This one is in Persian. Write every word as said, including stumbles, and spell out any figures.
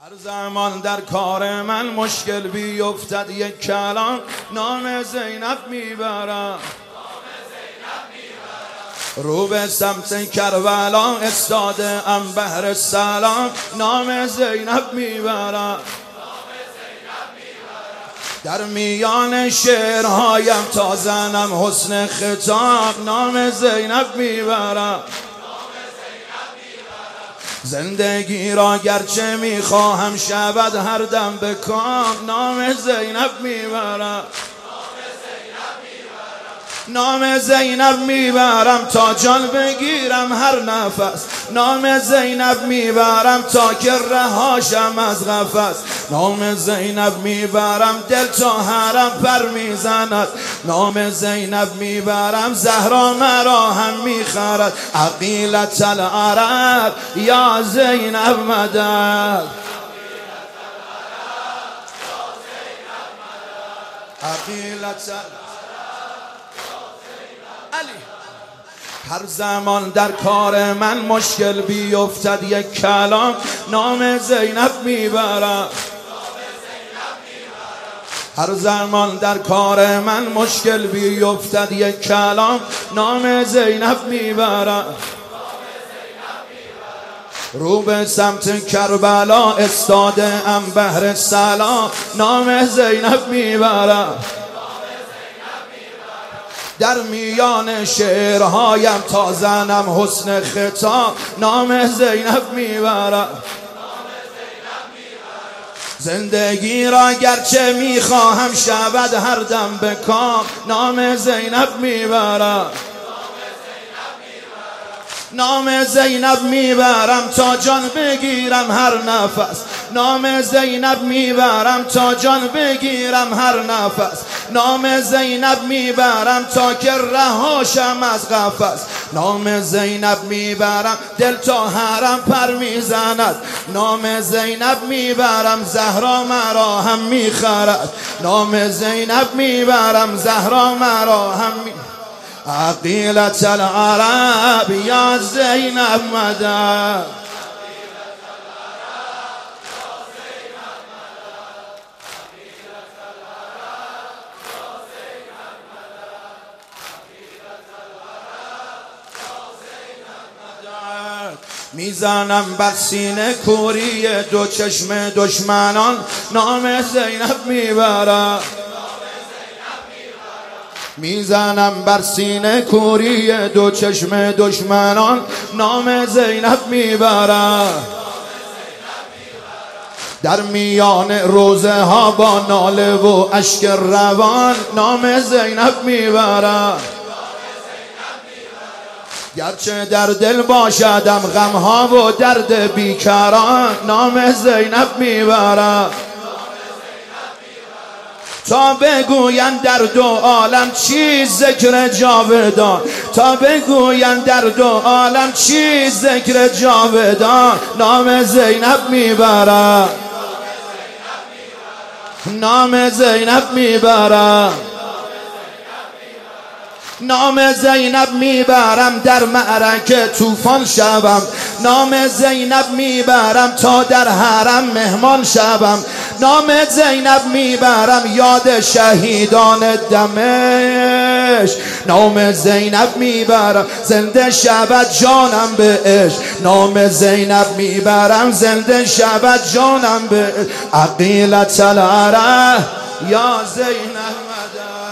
هر زمان در کار من مشکل بیفتد یک کلام نام زینب میبرم، رو به سمت کربلا استاده ام بهر سلام نام زینب میبرم. در میان شعرهایم تا زنم حسن خطاب نام زینب میبرم. زندگی را گرچه میخواهم شود هر دم به کام نام زینب میبرم. نام زینب میبرم تا جان بگیرم هر نفس، نام زینب میبرم تا که رهاشم از قفس، نام زینب میبرم دل تا حرم پر میزند، نام زینب میبرم زهرا مرا هم میخرد. عقیلت العرب یا زینب مدد، عقیلت هر زمان در کار من مشکل بیفتد یک کلام نام زینب میبرم. هر زمان در کار من مشکل بیفتد یک کلام نام زینب میبرم. رو به سمت کربلا استاده ام بهر سلام نام زینب میبرم. در میان شعرهایم تا زنم حسن خطاب نام زینب میبرم. زندگی را گرچه میخواهم شود هر دم به کام نام زینب میبرم. نام زینب میبرم تا جان بگیرم هر نفس، نام زینب میبرم تا جان بگیرم هر نفس، نام زینب میبرم تا که رهاشم از قفس، نام زینب میبرم دل تا حرم پر میزند، نام زینب میبرم زهرا مرا هم میخرد، نام زینب میبرم زهرا مرا هم میخرد. عقیلت العرب یا زینب مدد، میزنم بر سینه کوری دو چشم دشمنان نام زینب میبرم. میزنم بر سینه کوری دو چشم دشمنان نام زینب میبرم. در میان روزه ها با ناله و اشک روان نام زینب میبرم. گرچه در دل باشدم غم ها و درد بیکران نام زینب میبرم. تا بگویند در دو عالم چیز ذکر جاودان، تا بگویند در دو عالم چیز ذکر جاودان نام زینب میبرم. نام زینب میبرم. نام زینب میبرم در معرکه طوفان شوم، نام زینب میبرم تا در حرم مهمان شوم، نام زینب میبرم یاد شهیدان دمشق، نام زینب میبرم زنده شود جانم به عشق، نام زینب میبرم زنده شود جانم به عشق. عقیلت العرب یا زینب مدد.